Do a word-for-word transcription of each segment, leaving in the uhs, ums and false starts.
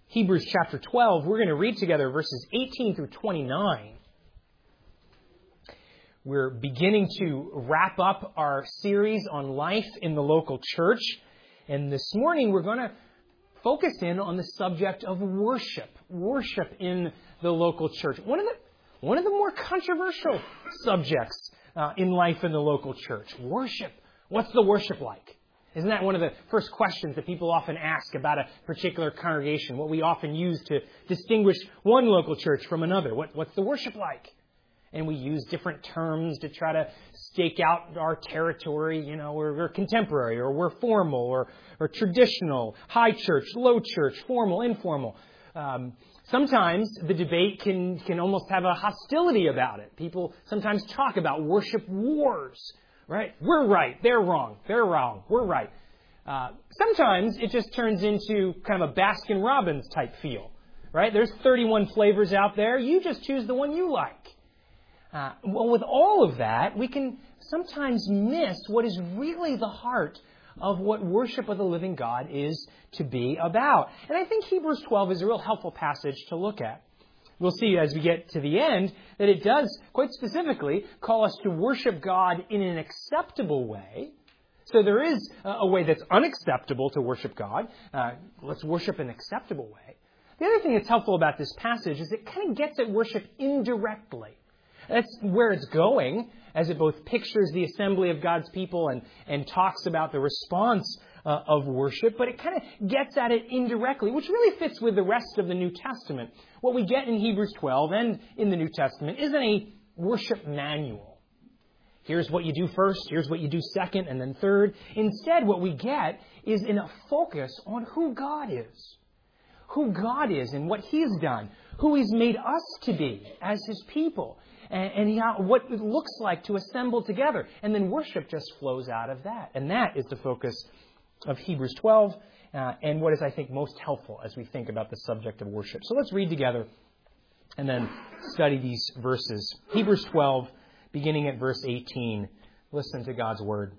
Hebrews chapter twelve. We're going to read together verses eighteen through twenty-nine. We're beginning to wrap up our series on life in the local church. And this morning we're going to focus in on the subject of worship. Worship in the local church. One of the, one of the more controversial subjects uh, in life in the local church. Worship. What's the worship like? Isn't that one of the first questions that people often ask about a particular congregation? What we often use to distinguish one local church from another. What, what's the worship like? And we use different terms to try to stake out our territory. You know, we're, we're contemporary, or we're formal, or, or traditional, high church, low church, formal, informal. Um, sometimes the debate can, can almost have a hostility about it. People sometimes talk about worship wars, right? We're right, they're wrong, they're wrong, we're right. Uh, sometimes it just turns into kind of a Baskin-Robbins type feel, right? There's thirty-one flavors out there. You just choose the one you like. Uh, well, with all of that, we can sometimes miss what is really the heart of what worship of the living God is to be about. And I think Hebrews twelve is a real helpful passage to look at. We'll see as we get to the end that it does, quite specifically, call us to worship God in an acceptable way. So there is a way that's unacceptable to worship God. Uh, let's worship in an acceptable way. The other thing that's helpful about this passage is it kind of gets at worship indirectly. That's where it's going, as it both pictures the assembly of God's people and, and talks about the response uh, of worship, but it kind of gets at it indirectly, which really fits with the rest of the New Testament. What we get in Hebrews twelve and in the New Testament isn't a worship manual. Here's what you do first, here's what you do second, and then third. Instead, what we get is in a focus on who God is. Who God is and what He's done. Who He's made us to be as His people. And, and how, what it looks like to assemble together. And then worship just flows out of that. And that is the focus of Hebrews twelve. Uh, and what is, I think, most helpful as we think about the subject of worship. So let's read together and then study these verses. Hebrews twelve, beginning at verse eighteen. Listen to God's word.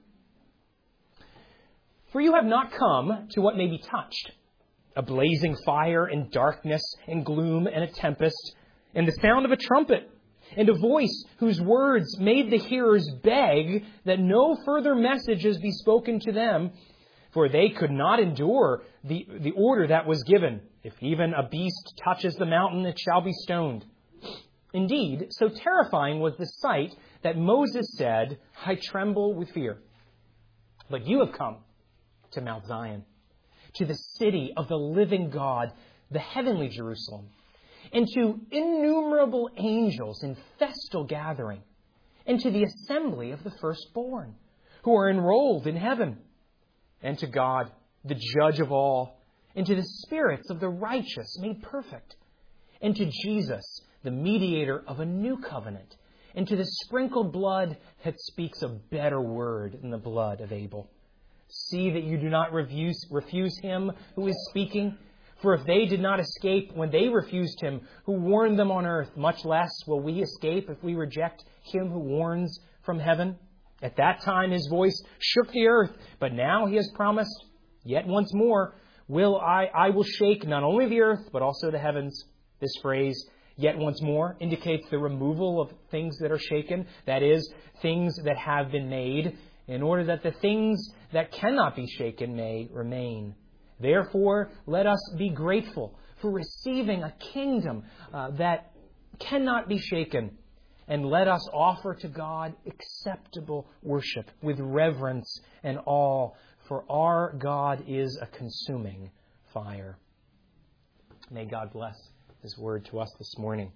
For you have not come to what may be touched. A blazing fire and darkness and gloom and a tempest and the sound of a trumpet. And a voice whose words made the hearers beg that no further messages be spoken to them, for they could not endure the, the order that was given. If even a beast touches the mountain, it shall be stoned. Indeed, so terrifying was the sight that Moses said, I tremble with fear. But you have come to Mount Zion, to the city of the living God, the heavenly Jerusalem, and to innumerable angels in festal gathering, and to the assembly of the firstborn, who are enrolled in heaven, and to God, the judge of all, and to the spirits of the righteous made perfect, and to Jesus, the mediator of a new covenant, and to the sprinkled blood that speaks a better word than the blood of Abel. See that you do not refuse, refuse him who is speaking. For if they did not escape when they refused him who warned them on earth, much less will we escape if we reject him who warns from heaven. At that time his voice shook the earth, but now he has promised, yet once more will I, I will shake not only the earth, but also the heavens. This phrase, yet once more, indicates the removal of things that are shaken, that is, things that have been made, in order that the things that cannot be shaken may remain. Therefore, let us be grateful for receiving a kingdom uh, that cannot be shaken. And let us offer to God acceptable worship with reverence and awe, for our God is a consuming fire. May God bless His word to us this morning.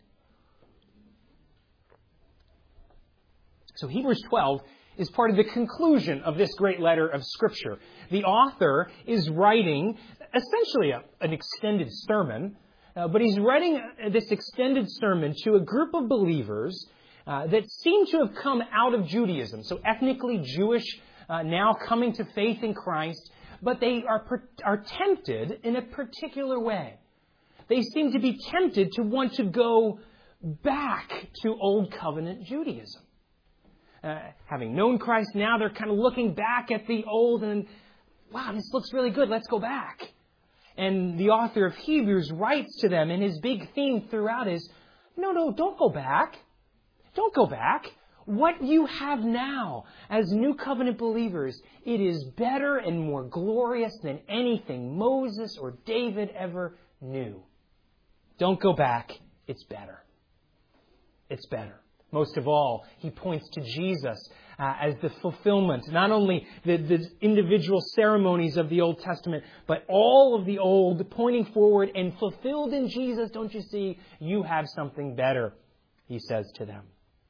So Hebrews twelve is part of the conclusion of this great letter of Scripture. The author is writing essentially a, an extended sermon, uh, but he's writing this extended sermon to a group of believers uh, that seem to have come out of Judaism, so ethnically Jewish, uh, now coming to faith in Christ, but they are, are tempted in a particular way. They seem to be tempted to want to go back to Old Covenant Judaism. Uh, having known Christ, now they're kind of looking back at the old and, wow, this looks really good. Let's go back. And the author of Hebrews writes to them, and his big theme throughout is, no, no, don't go back. Don't go back. What you have now as New Covenant believers, it is better and more glorious than anything Moses or David ever knew. Don't go back. It's better. It's better. Most of all, he points to Jesus uh, as the fulfillment, not only the, the individual ceremonies of the Old Testament, but all of the Old pointing forward and fulfilled in Jesus. Don't you see? You have something better, he says to them.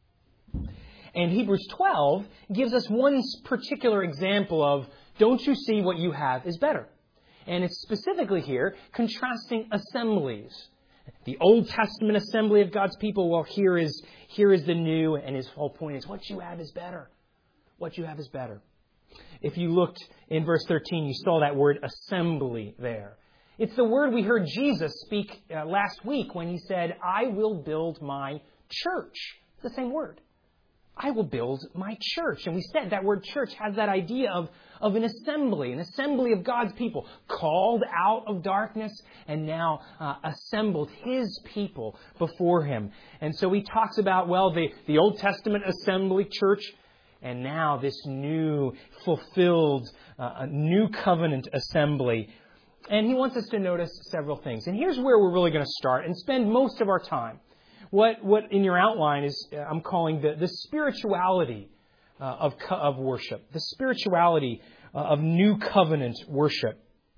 And Hebrews twelve gives us one particular example of, don't you see what you have is better? And it's specifically here contrasting assemblies. The Old Testament assembly of God's people, well, here is, here is the new, and his whole point is, what you have is better. What you have is better. If you looked in verse thirteen, you saw that word assembly there. It's the word we heard Jesus speak uh, last week when he said, I will build my church. It's the same word. I will build my church. And we said that word church has that idea of, of an assembly, an assembly of God's people, called out of darkness and now uh, assembled his people before him. And so he talks about, well, the, the Old Testament assembly church, and now this new, fulfilled, uh, new covenant assembly. And he wants us to notice several things. And here's where we're really going to start and spend most of our time. What, what in your outline is, uh, I'm calling the, the spirituality uh, of, of worship, the spirituality uh, of new covenant worship.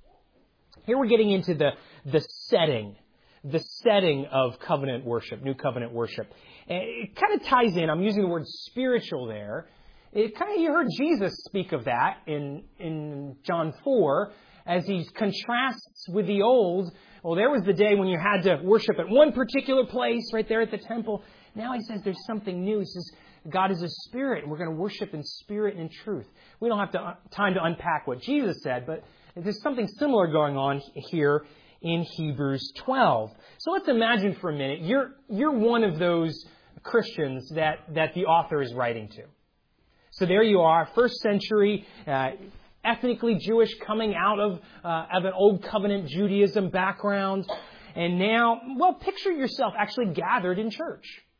Here we're getting into the, the setting, the setting of covenant worship, new covenant worship. And it kind of ties in, I'm using the word spiritual there. It kind of, you heard Jesus speak of that in, in John four as he contrasts with the old. Well, there was the day when you had to worship at one particular place right there at the temple. Now he says there's something new. He says God is a spirit, and we're going to worship in spirit and in truth. We don't have to, uh, time to unpack what Jesus said, but there's something similar going on here in Hebrews twelve. So let's imagine for a minute, you're, you're one of those Christians that, that the author is writing to. So there you are, first century, uh, ethnically Jewish, coming out of, uh, of an old covenant Judaism background. And now, well, picture yourself actually gathered in church.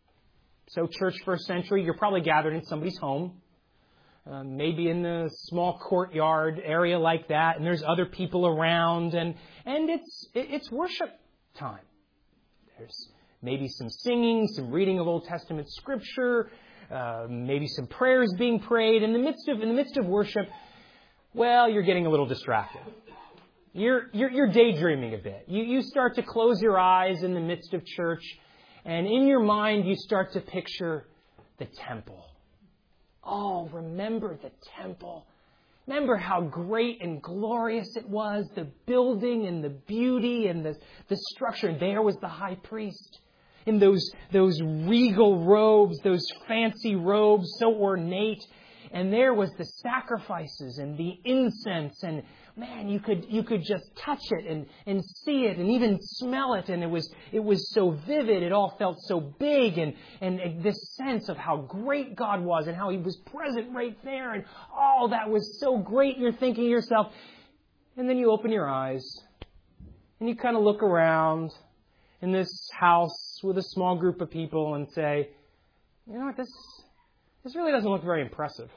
So church first century, you're probably gathered in somebody's home. Uh, maybe in the small courtyard area like that. And there's other people around. And, and it's, it's worship time. There's maybe some singing, some reading of Old Testament scripture, uh, maybe some prayers being prayed. In the midst of, in the midst of worship, well, you're getting a little distracted. You're, you're, you're daydreaming a bit. You, you start to close your eyes in the midst of church, and in your mind you start to picture the temple. Oh, remember the temple. Remember how great and glorious it was, the building and the beauty and the, the structure. And there was the high priest in those, those regal robes, those fancy robes, so ornate. And there was the sacrifices and the incense, and man, you could you could just touch it and, and see it and even smell it, and it was it was so vivid. It all felt so big, and, and this sense of how great God was and how He was present right there, and oh, that was so great. And you're thinking to yourself, and then you open your eyes and you kind of look around in this house with a small group of people and say, you know what, this. This really doesn't look very impressive.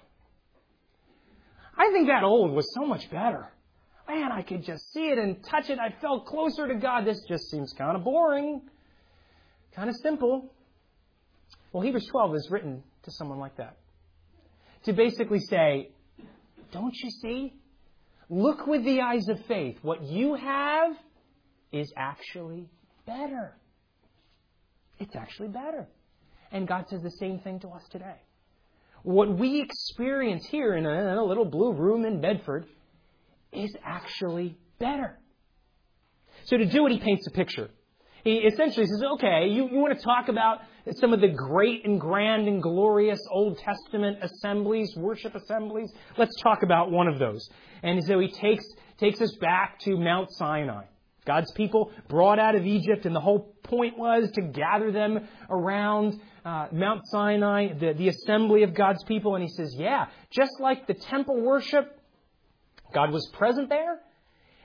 I think that old was so much better. Man, I could just see it and touch it. I felt closer to God. This just seems kind of boring, kind of simple. Well, Hebrews twelve is written to someone like that. To basically say, don't you see? Look with the eyes of faith. What you have is actually better. It's actually better. And God says the same thing to us today. What we experience here in a, in a little blue room in Bedford is actually better. So to do it, he paints a picture. He essentially says, okay, you, you want to talk about some of the great and grand and glorious Old Testament assemblies, worship assemblies? Let's talk about one of those. And so he takes, takes us back to Mount Sinai. God's people brought out of Egypt, and the whole point was to gather them around uh, Mount Sinai, the, the assembly of God's people. And he says, yeah, just like the temple worship, God was present there.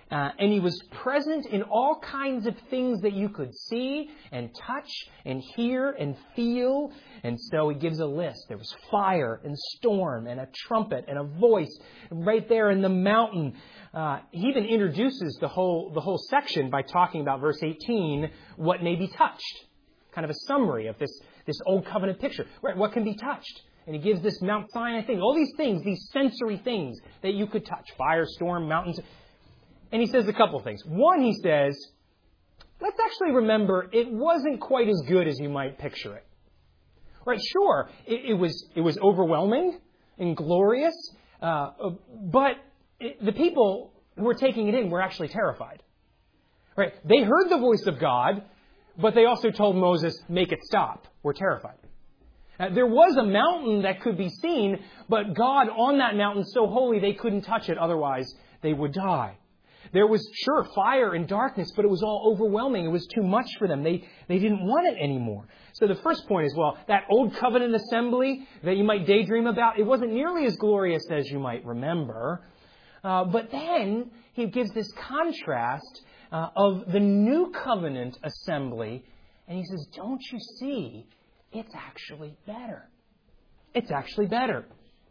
Uh, and He was present in all kinds of things that you could see and touch and hear and feel. And so He gives a list. There was fire and storm and a trumpet and a voice right there in the mountain. Uh, he even introduces the whole the whole section by talking about verse eighteen, what may be touched. Kind of a summary of this, this Old Covenant picture. Right, what can be touched? And He gives this Mount Sinai thing, all these things, these sensory things that you could touch. Fire, storm, mountains. And He says a couple things. One, He says, let's actually remember it wasn't quite as good as you might picture it. Right, sure, it, it was it was overwhelming and glorious, uh, but it, the people who were taking it in were actually terrified. Right, they heard the voice of God, but they also told Moses, make it stop. We're terrified. Uh, there was a mountain that could be seen, but God on that mountain so holy they couldn't touch it, otherwise they would die. There was, sure, fire and darkness, but it was all overwhelming. It was too much for them. They, they didn't want it anymore. So the first point is, well, that old covenant assembly that you might daydream about, it wasn't nearly as glorious as you might remember. Uh, but then He gives this contrast uh, of the new covenant assembly, and He says, don't you see, it's actually better. It's actually better.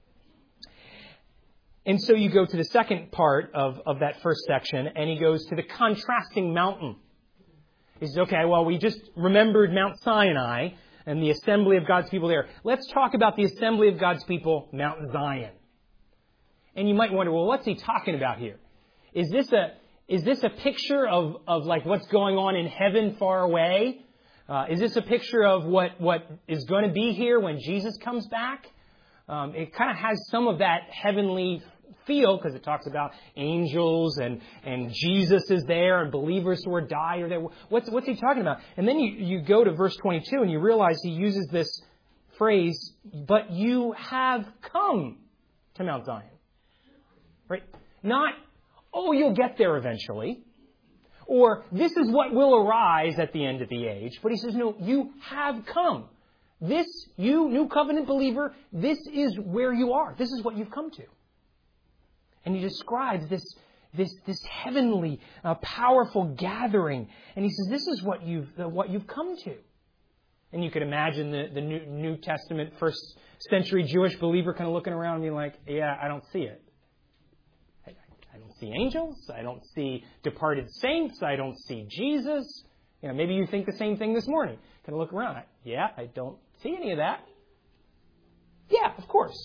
And so you go to the second part of, of that first section, and He goes to the contrasting mountain. He says, okay, well, we just remembered Mount Sinai and the assembly of God's people there. Let's talk about the assembly of God's people, Mount Zion. And you might wonder, well, what's He talking about here? Is this a is this a picture of, of like what's going on in heaven far away? Uh, is this a picture of what, what is going to be here when Jesus comes back? Um, it kind of has some of that heavenly feel because it talks about angels and, and Jesus is there and believers who are died are there. What's, what's He talking about? And then you, you go to verse twenty-two and you realize He uses this phrase, but you have come to Mount Zion. Right? Not, oh, you'll get there eventually. Or this is what will arise at the end of the age. But He says, no, you have come. This, you, new covenant believer, this is where you are. This is what you've come to. And He describes this, this, this heavenly, uh, powerful gathering. And He says, this is what you've, uh, what you've come to. And you could imagine the, the New, New Testament, first century Jewish believer kind of looking around and being like, yeah, I don't see it. I, I don't see angels. I don't see departed saints. I don't see Jesus. You know, maybe you think the same thing this morning. Kind of look around. Yeah, I don't see any of that. Yeah, of course.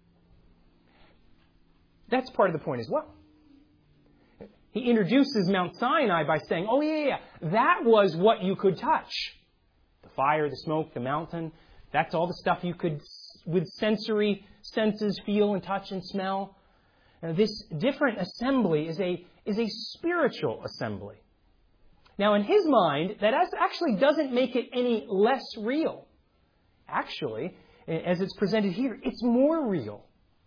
That's part of the point as well. He introduces Mount Sinai by saying, oh, yeah, yeah, that was what you could touch. The fire, the smoke, the mountain. That's all the stuff you could, with sensory senses, feel and touch and smell. Now, this different assembly is a, is a spiritual assembly. Now, in his mind, that actually doesn't make it any less real. Actually, as it's presented here, it's more real.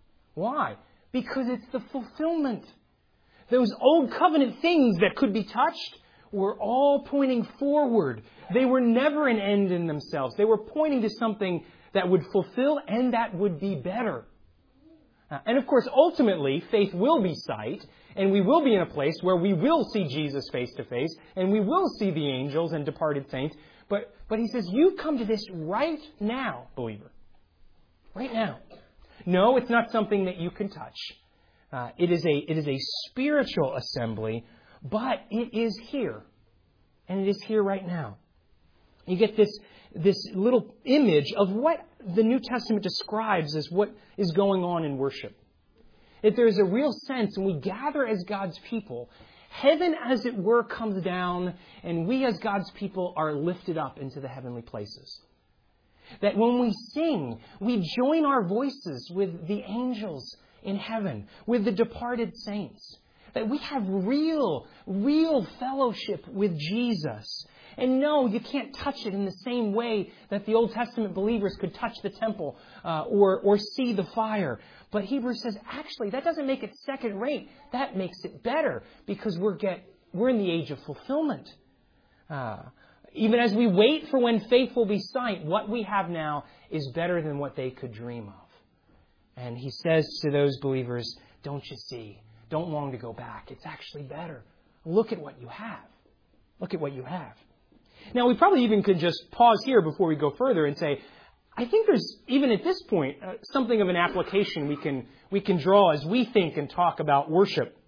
Why? Because it's the fulfillment. Those old covenant things that could be touched were all pointing forward. They were never an end in themselves. They were pointing to something that would fulfill and that would be better. Uh, and of course, ultimately, faith will be sight, and we will be in a place where we will see Jesus face to face, and we will see the angels and departed saints. But, but he says, you come to this right now, believer. Right now. No, it's not something that you can touch. Uh, it is a it is a spiritual assembly, but it is here. And it is here right now. You get this, this little image of what the New Testament describes as what is going on in worship. If there's a real sense, when we gather as God's people, heaven, as it were, comes down, and we as God's people are lifted up into the heavenly places. That when we sing, we join our voices with the angels in heaven, with the departed saints. That we have real, real fellowship with Jesus. And no, you can't touch it in the same way that the Old Testament believers could touch the temple uh, or, or see the fire. But Hebrews says, actually, that doesn't make it second rate. That makes it better because we're, get, we're in the age of fulfillment. Uh, even as we wait for when faith will be sight, what we have now is better than what they could dream of. And he says to those believers, don't you see? Don't long to go back. It's actually better. look at what you have. Look at what you have. Now, we probably even could just pause here before we go further and say, I think there's, even at this point, uh, something of an application we can we can draw as we think and talk about worship.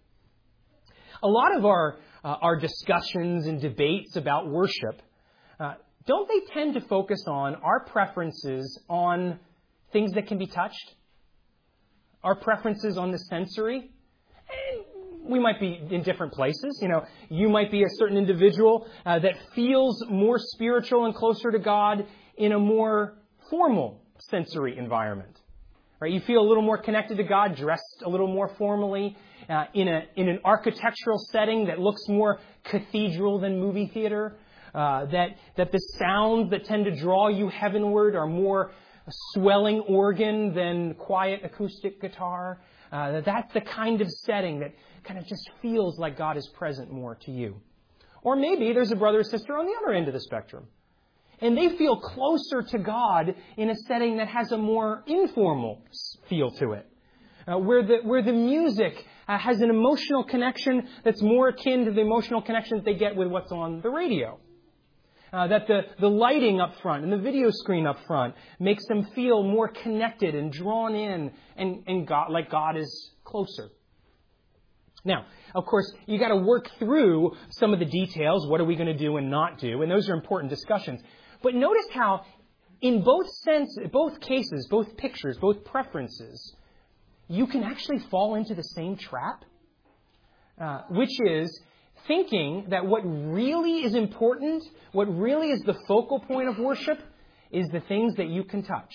A lot of our uh, our discussions and debates about worship, uh, don't they tend to focus on our preferences on things that can be touched? Our preferences on the sensory? And we might be in different places. You know, you might be a certain individual uh, that feels more spiritual and closer to God in a more formal sensory environment. Right? You feel a little more connected to God, dressed a little more formally, uh, in a in an architectural setting that looks more cathedral than movie theater. Uh, that that the sounds that tend to draw you heavenward are more swelling organ than quiet acoustic guitar. Uh, that's the kind of setting that kind of just feels like God is present more to you. Or maybe there's a brother or sister on the other end of the spectrum, and they feel closer to God in a setting that has a more informal feel to it, uh, where the where the music uh, has an emotional connection that's more akin to the emotional connection that they get with what's on the radio. Uh, that the, the lighting up front and the video screen up front makes them feel more connected and drawn in and, and God, like God is closer. Now, of course, you got to work through some of the details. What are we going to do and not do? And those are important discussions. But notice how in both sense, both cases, both pictures, both preferences, you can actually fall into the same trap, uh, which is thinking that what really is important, what really is the focal point of worship, is the things that you can touch.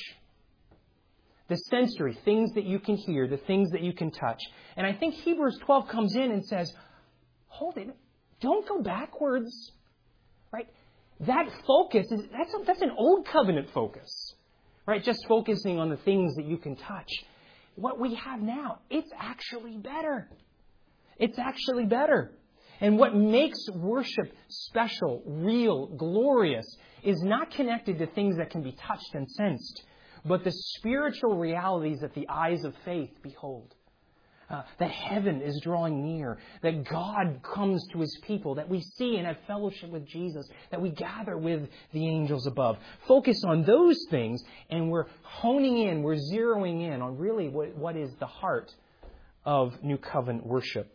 The sensory, things that you can hear, the things that you can touch. And I think Hebrews twelve comes in and says, hold it, don't go backwards. Right? That focus, is that's, a, that's an old covenant focus. Right? Just focusing on the things that you can touch. What we have now, it's actually better. It's actually better. And what makes worship special, real, glorious, is not connected to things that can be touched and sensed, but the spiritual realities that the eyes of faith behold. Uh, that heaven is drawing near, that God comes to His people, that we see and have fellowship with Jesus, that we gather with the angels above. Focus on those things, and we're honing in, we're zeroing in on really what, what is the heart of New Covenant worship.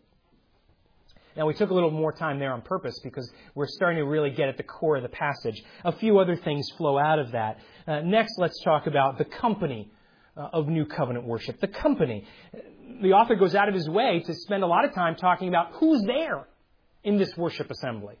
Now, we took a little more time there on purpose because we're starting to really get at the core of the passage. A few other things flow out of that. Uh, next, let's talk about the company uh, of New Covenant worship. The company. The author goes out of his way to spend a lot of time talking about who's there in this worship assembly.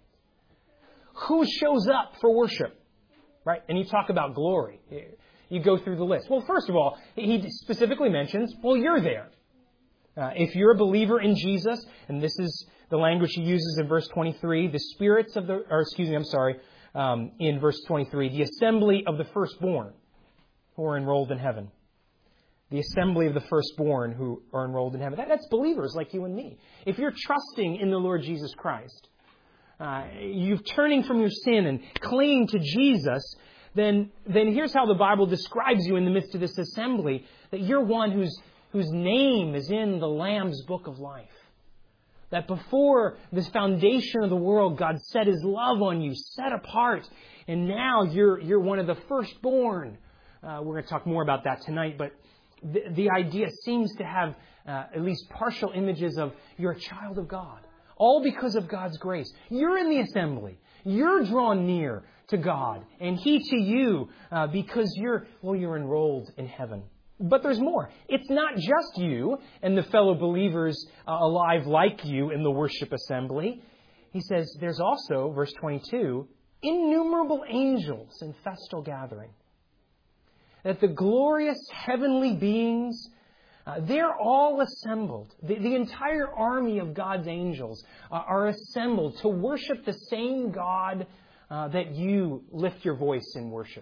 Who shows up for worship, right? And you talk about glory. You go through the list. Well, first of all, he specifically mentions, well, you're there. Uh, if you're a believer in Jesus, and this is the language he uses in verse twenty-three, the spirits of the, or excuse me, I'm sorry, um, in verse twenty-three, the assembly of the firstborn who are enrolled in heaven. The assembly of the firstborn who are enrolled in heaven. That, that's believers like you and me. If you're trusting in the Lord Jesus Christ, uh, you're turning from your sin and clinging to Jesus, then, then here's how the Bible describes you in the midst of this assembly, that you're one who's whose name is in the Lamb's book of life. That before this foundation of the world, God set His love on you, set apart, and now you're you're one of the firstborn. Uh, we're going to talk more about that tonight, but the, the idea seems to have uh, at least partial images of you're a child of God, all because of God's grace. You're in the assembly. You're drawn near to God, and He to you uh, because you're well, you're enrolled in heaven. But there's more. It's not just you and the fellow believers uh, alive like you in the worship assembly. He says there's also, verse twenty-two, innumerable angels in festal gathering. That the glorious heavenly beings, uh, they're all assembled. The, the entire army of God's angels uh, are assembled to worship the same God uh, that you lift your voice in worship.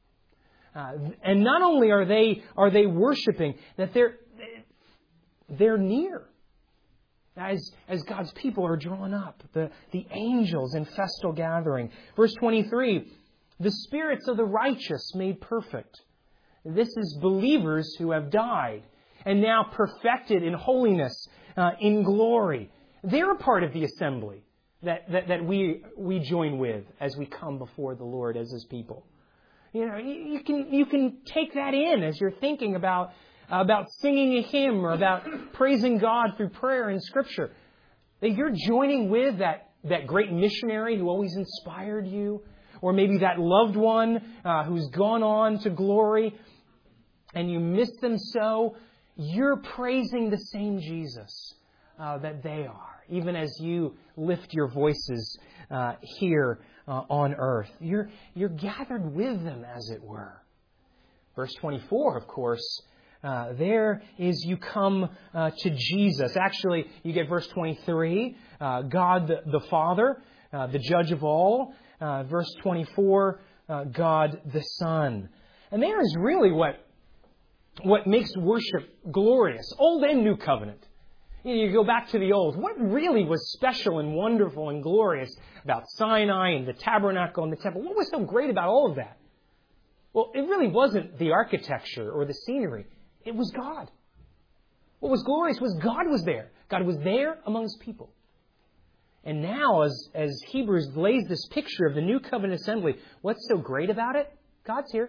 Uh, and not only are they are they worshiping, that they're they're near. As as God's people are drawn up, the, the angels in festal gathering. Verse twenty-three, the spirits of the righteous made perfect. This is believers who have died and now perfected in holiness, uh, in glory. They're a part of the assembly. that, that, that we we join with as we come before the Lord as His people. You know, you, you can you can take that in as you're thinking about about singing a hymn or about praising God through prayer and Scripture. That you're joining with that, that great missionary who always inspired you, or maybe that loved one uh, who's gone on to glory and you miss them so. You're praising the same Jesus uh, that they are, even as you lift your voices uh, here uh, on earth. You're, you're gathered with them, as it were. Verse twenty-four, of course, uh, there is you come uh, to Jesus. Actually, you get verse twenty-three, uh, God the, the Father, uh, the judge of all. Uh, verse twenty-four, uh, God the Son. And there is really what What makes worship glorious, Old and New Covenant. You know, you go back to the Old. What really was special and wonderful and glorious about Sinai and the tabernacle and the temple? What was so great about all of that? Well, it really wasn't the architecture or the scenery. It was God. What was glorious was God was there. God was there among His people. And now, as, as Hebrews lays this picture of the New Covenant assembly, what's so great about it? God's here.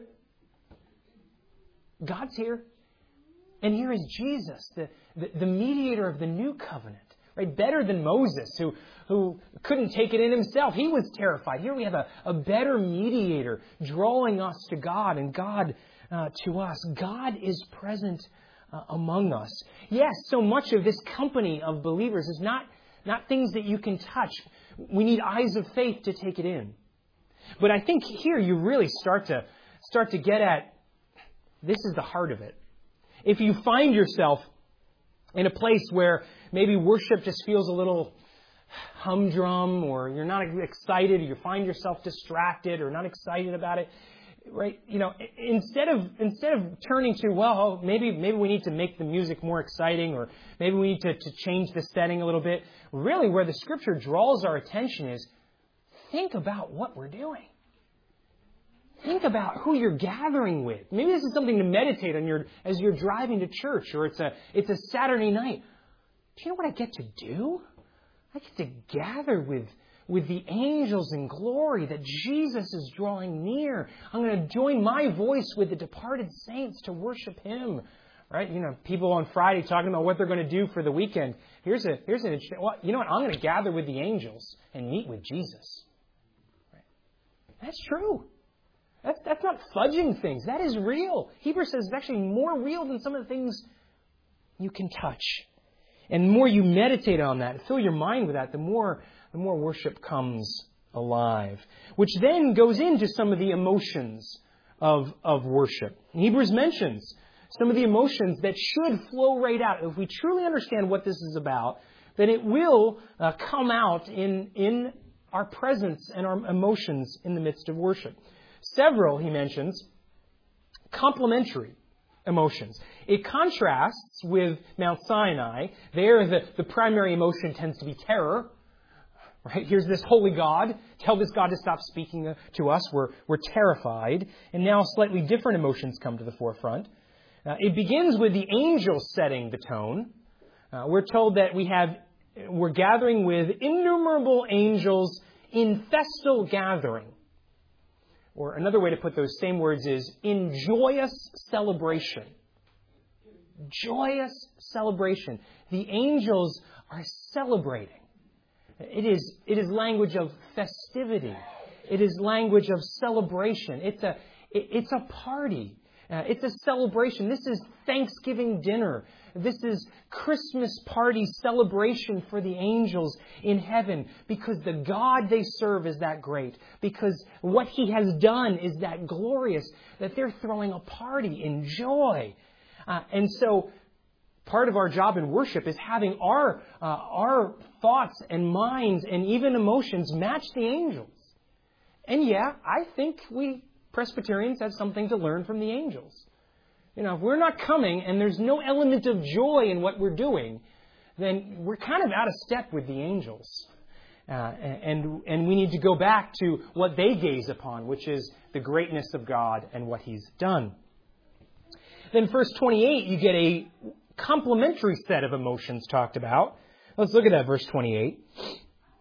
God's here. And here is Jesus, the, the, the mediator of the new covenant. Right? Better than Moses, who, who couldn't take it in himself. He was terrified. Here we have a, a better mediator drawing us to God and God uh, to us. God is present uh, among us. Yes, so much of this company of believers is not, not things that you can touch. We need eyes of faith to take it in. But I think here you really start to start to get at this is the heart of it. If you find yourself in a place where maybe worship just feels a little humdrum, or you're not excited, or you find yourself distracted or not excited about it, right? You know, instead of instead of turning to, well, maybe maybe we need to make the music more exciting, or maybe we need to, to change the setting a little bit. Really, where the Scripture draws our attention is, think about what we're doing. Think about who you're gathering with. Maybe this is something to meditate on your as you're driving to church, or it's a it's a Saturday night. Do you know what I get to do? I get to gather with, with the angels in glory that Jesus is drawing near. I'm going to join my voice with the departed saints to worship Him. Right? You know, people on Friday talking about what they're going to do for the weekend. Here's a here's an interesting. Well, you know what? I'm going to gather with the angels and meet with Jesus. Right? That's true. That's, that's not fudging things. That is real. Hebrews says it's actually more real than some of the things you can touch. And the more you meditate on that and fill your mind with that, the more, the more worship comes alive. Which then goes into some of the emotions of, of worship. And Hebrews mentions some of the emotions that should flow right out. If we truly understand what this is about, then it will uh, come out in, in our presence and our emotions in the midst of worship. Several, he mentions, complementary emotions. It contrasts with Mount Sinai. There, the, the primary emotion tends to be terror. Right? Here's this holy God. Tell this God to stop speaking to us. We're, we're terrified. And now slightly different emotions come to the forefront. Uh, it begins with the angels setting the tone. Uh, we're told that we have, we're gathering with innumerable angels in festal gathering. Or another way to put those same words is in joyous celebration. Joyous celebration. The angels are celebrating. It is, it is language of festivity. It is language of celebration. It's a, it, it's a party. Uh, it's a celebration. This is Thanksgiving dinner. This is Christmas party celebration for the angels in heaven, because the God they serve is that great, because what He has done is that glorious, that they're throwing a party in joy. Uh, and so part of our job in worship is having our, uh, our thoughts and minds and even emotions match the angels. And yeah, I think we Presbyterians have something to learn from the angels. You know, if we're not coming and there's no element of joy in what we're doing, then we're kind of out of step with the angels. Uh, and, and we need to go back to what they gaze upon, which is the greatness of God and what He's done. Then verse twenty-eight, you get a complementary set of emotions talked about. Let's look at that, verse twenty-eight.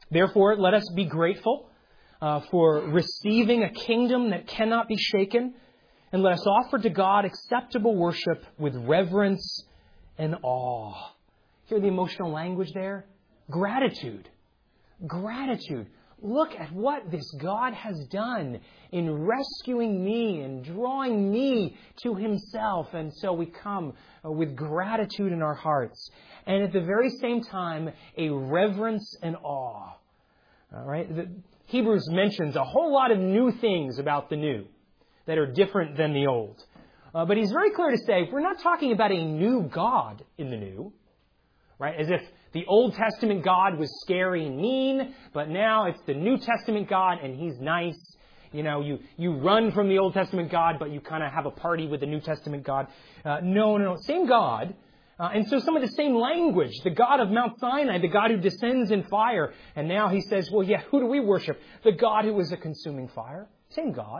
Therefore, let us be grateful uh, for receiving a kingdom that cannot be shaken, and let us offer to God acceptable worship with reverence and awe. Hear the emotional language there? Gratitude. Gratitude. Look at what this God has done in rescuing me and drawing me to Himself. And so we come with gratitude in our hearts. And at the very same time, a reverence and awe. All right? The Hebrews mentions a whole lot of new things about the new that are different than the old. Uh, but he's very clear to say, we're not talking about a new God in the new. Right? As if the Old Testament God was scary and mean, but now it's the New Testament God and He's nice. You know, you, you run from the Old Testament God, but you kind of have a party with the New Testament God. Uh, no, no, no. Same God. Uh, and so some of the same language. The God of Mount Sinai, the God who descends in fire. And now He says, well, yeah, who do we worship? The God who is a consuming fire. Same God.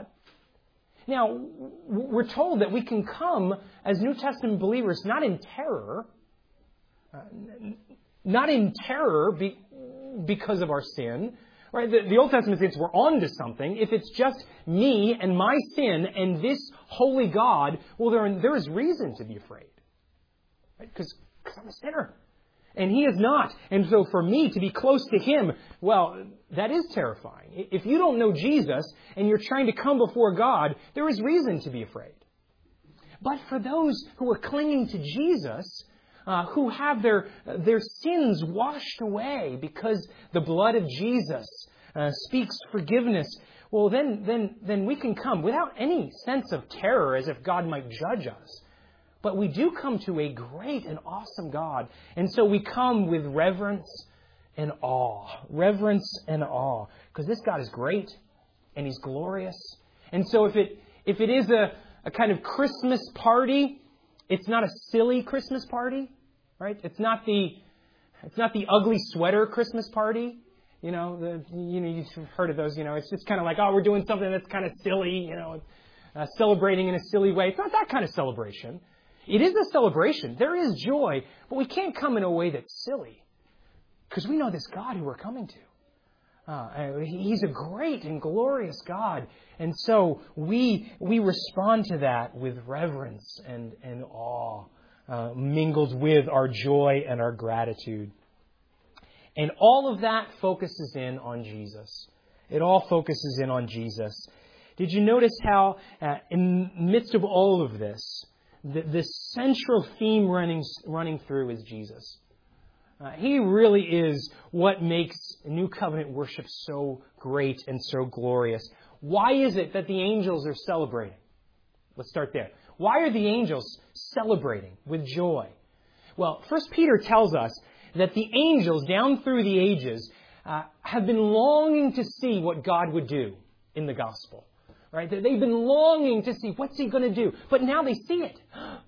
Now, we're told that we can come as New Testament believers not in terror, uh, not in terror be, because of our sin. Right? The, the Old Testament says we're on to something. If it's just me and my sin and this holy God, well, there, there is reason to be afraid. Right? Because I'm a sinner. And He is not. And so for me to be close to Him, well, that is terrifying. If you don't know Jesus and you're trying to come before God, there is reason to be afraid. But for those who are clinging to Jesus, uh, who have their, their sins washed away because the blood of Jesus uh, speaks forgiveness, well, then, then, then we can come without any sense of terror as if God might judge us. But we do come to a great and awesome God. And so we come with reverence and awe. Reverence and awe. Because this God is great and He's glorious. And so if it if it is a, a kind of Christmas party, it's not a silly Christmas party. Right? It's not the it's not the ugly sweater Christmas party. You know, the you know, you've heard of those, you know, it's just kind of like, oh, we're doing something that's kind of silly, you know, uh, celebrating in a silly way. It's not that kind of celebration. It is a celebration. There is joy, but we can't come in a way that's silly because we know this God who we're coming to. Uh, he's a great and glorious God. And so we we respond to that with reverence and, and awe, uh, mingled with our joy and our gratitude. And all of that focuses in on Jesus. It all focuses in on Jesus. Did you notice how uh, in the midst of all of this, The, the central theme running running through is Jesus. Uh, he really is what makes New Covenant worship so great and so glorious. Why is it that the angels are celebrating? Let's start there. Why are the angels celebrating with joy? Well, First Peter tells us that the angels down through the ages uh, have been longing to see what God would do in the gospel. Right? They've been longing to see what's He going to do. But now they see it.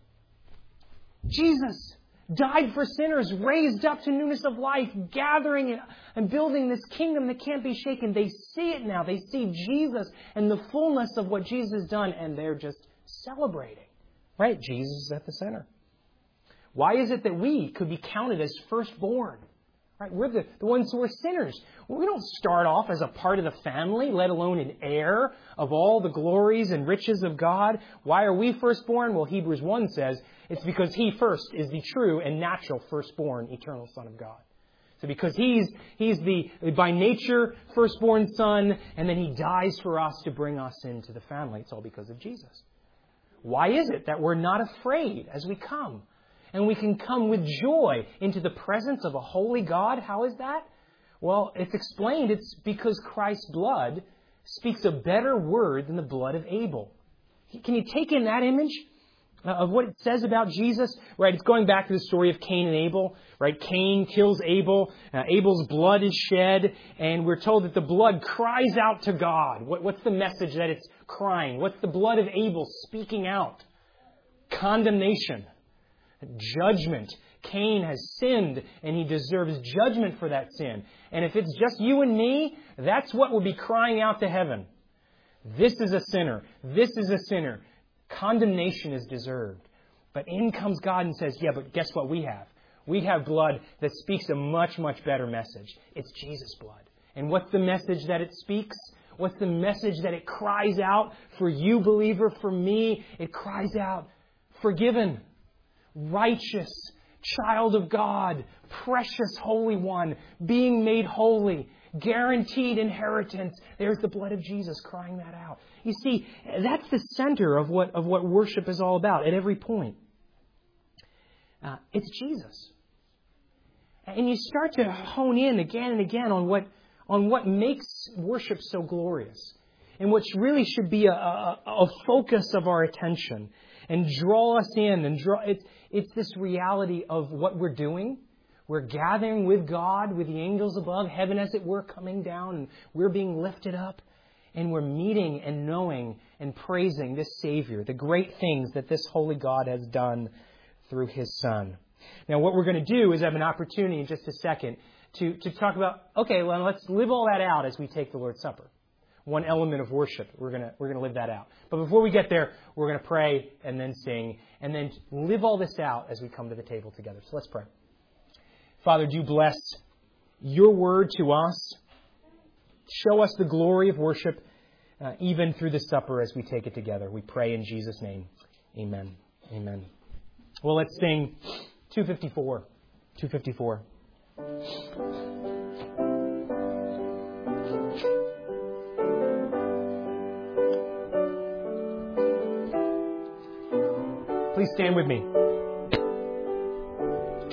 Jesus died for sinners, raised up to newness of life, gathering and building this kingdom that can't be shaken. They see it now. They see Jesus and the fullness of what Jesus has done, and they're just celebrating. Right? Jesus is at the center. Why is it that we could be counted as firstborn? Right? We're the, the ones who are sinners. We don't start off as a part of the family, let alone an heir of all the glories and riches of God. Why are we firstborn? Well, Hebrews one says it's because He first is the true and natural firstborn, eternal Son of God. So because He's He's the by nature firstborn Son, and then He dies for us to bring us into the family. It's all because of Jesus. Why is it that we're not afraid as we come? And we can come with joy into the presence of a holy God. How is that? Well, it's explained. It's because Christ's blood speaks a better word than the blood of Abel. Can you take in that image of what it says about Jesus? Right, it's going back to the story of Cain and Abel. Right, Cain kills Abel. Uh, Abel's blood is shed. And we're told that the blood cries out to God. What, what's the message that it's crying? What's the blood of Abel speaking out? Condemnation. Judgment. Cain has sinned and he deserves judgment for that sin. And if it's just you and me, that's what will be crying out to heaven. This is a sinner. This is a sinner. Condemnation is deserved. But in comes God and says, yeah, but guess what we have? We have blood that speaks a much, much better message. It's Jesus' blood. And what's the message that it speaks? What's the message that it cries out for you, believer, for me? It cries out, forgiven, righteous, child of God, precious Holy One, being made holy, guaranteed inheritance. There's the blood of Jesus crying that out. You see, that's the center of what, of what worship is all about at every point. Uh, it's Jesus. And you start to hone in again and again on what on what makes worship so glorious and what really should be a, a, a focus of our attention and draw us in. And draw it's, it's this reality of what we're doing. We're gathering with God, with the angels above, heaven as it were coming down, and we're being lifted up. And we're meeting and knowing and praising this Savior, the great things that this holy God has done through His Son. Now, what we're going to do is have an opportunity in just a second to, to talk about, okay, well, let's live all that out as we take the Lord's Supper. One element of worship, we're going to we're going to live that out. But before we get there, we're going to pray and then sing and then live all this out as we come to the table together. So let's pray. Father, do bless your word to us. Show us the glory of worship, uh, even through the supper as we take it together. We pray in Jesus' name. Amen. Amen. Well, let's sing two fifty-four. two fifty-four. Please stand with me.